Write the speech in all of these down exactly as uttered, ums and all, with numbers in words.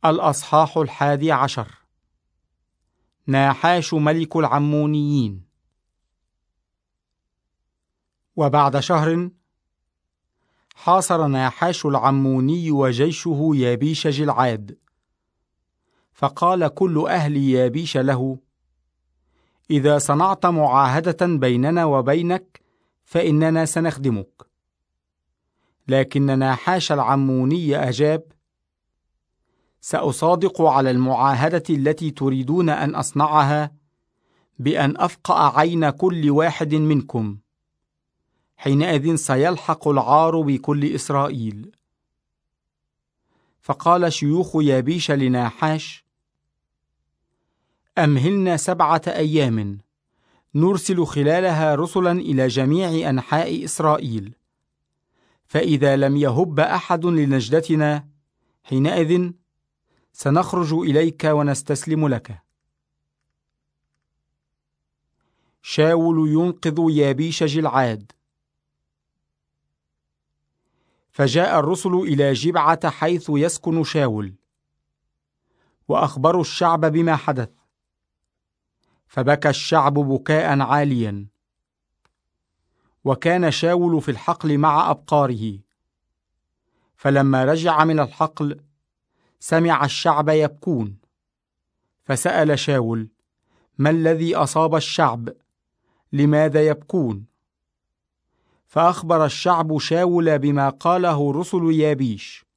الأصحاح الحادي عشر. ناحاش ملك العمونيين. وبعد شهر حاصر ناحاش العموني وجيشه يابيش جلعاد، فقال كل أهل يابيش له: إذا صنعت معاهدة بيننا وبينك فإننا سنخدمك. لكن ناحاش العموني أجاب: سأصادق على المعاهدة التي تريدون أن أصنعها بأن أفقأ عين كل واحد منكم، حينئذ سيلحق العار بكل إسرائيل. فقال شيوخ يابيش لناحاش: أمهلنا سبعة أيام نرسل خلالها رسلا إلى جميع أنحاء إسرائيل، فإذا لم يهب أحد لنجدتنا حينئذ سنخرج إليك ونستسلم لك. شاول ينقذ يابيش جلعاد. فجاء الرسل إلى جبعة حيث يسكن شاول، وأخبروا الشعب بما حدث، فبكى الشعب بكاء عاليا. وكان شاول في الحقل مع أبقاره، فلما رجع من الحقل سمع الشعب يبكون، فسأل شاول: ما الذي أصاب الشعب؟ لماذا يبكون؟ فأخبر الشعب شاول بما قاله رسل يابيش،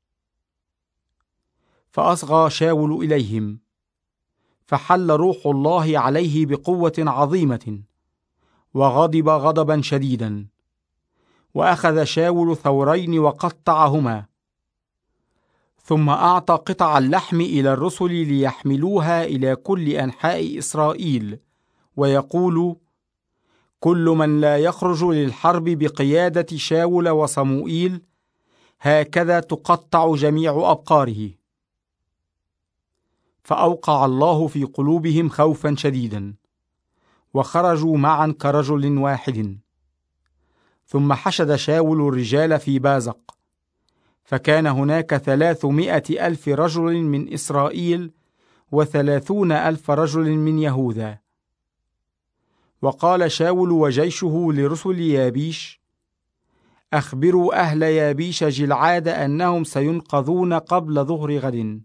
فأصغى شاول إليهم، فحل روح الله عليه بقوة عظيمة، وغضب غضبا شديدا، وأخذ شاول ثورين وقطعهما، ثم أعطى قطع اللحم إلى الرسل ليحملوها إلى كل أنحاء إسرائيل، ويقول: كل من لا يخرج للحرب بقيادة شاول وصموئيل هكذا تقطع جميع أبقاره. فأوقع الله في قلوبهم خوفا شديدا، وخرجوا معا كرجل واحد. ثم حشد شاول الرجال في بازق، فكان هناك ثلاثمائة ألف رجل من إسرائيل وثلاثون ألف رجل من يهوذا. وقال شاول وجيشه لرسل يابيش: أخبروا أهل يابيش جلعاد أنهم سينقذون قبل ظهر غد.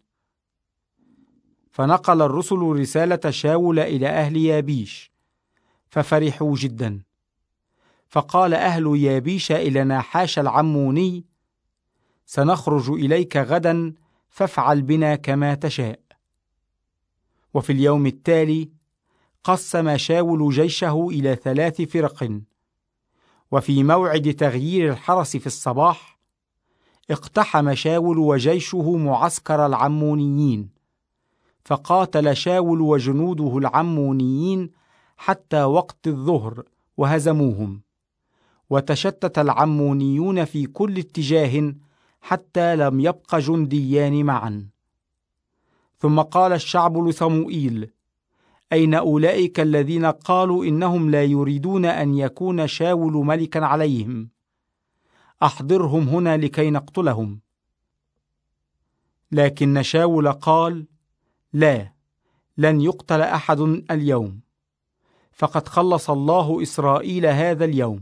فنقل الرسل رسالة شاول إلى أهل يابيش، ففرحوا جدا. فقال أهل يابيش إلى ناحاش العموني: سنخرج إليك غدا، فافعل بنا كما تشاء. وفي اليوم التالي قسم شاول جيشه إلى ثلاث فرق، وفي موعد تغيير الحرس في الصباح اقتحم شاول وجيشه معسكر العمونيين، فقاتل شاول وجنوده العمونيين حتى وقت الظهر وهزموهم، وتشتت العمونيون في كل اتجاه حتى لم يبق جنديان معا. ثم قال الشعب لصموئيل: أين أولئك الذين قالوا إنهم لا يريدون أن يكون شاول ملكا عليهم؟ أحضرهم هنا لكي نقتلهم. لكن شاول قال: لا، لن يقتل أحد اليوم، فقد خلص الله إسرائيل هذا اليوم.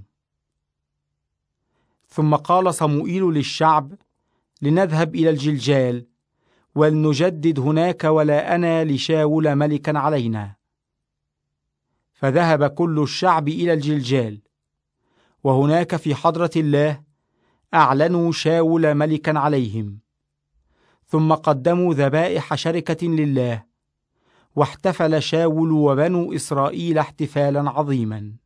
ثم قال صموئيل للشعب: لنذهب إلى الجلجال ولنجدد هناك ولا أنا لشاول ملكا علينا. فذهب كل الشعب إلى الجلجال، وهناك في حضرة الله أعلنوا شاول ملكا عليهم. ثم قدموا ذبائح شركة لله، واحتفل شاول وبنو إسرائيل احتفالا عظيما.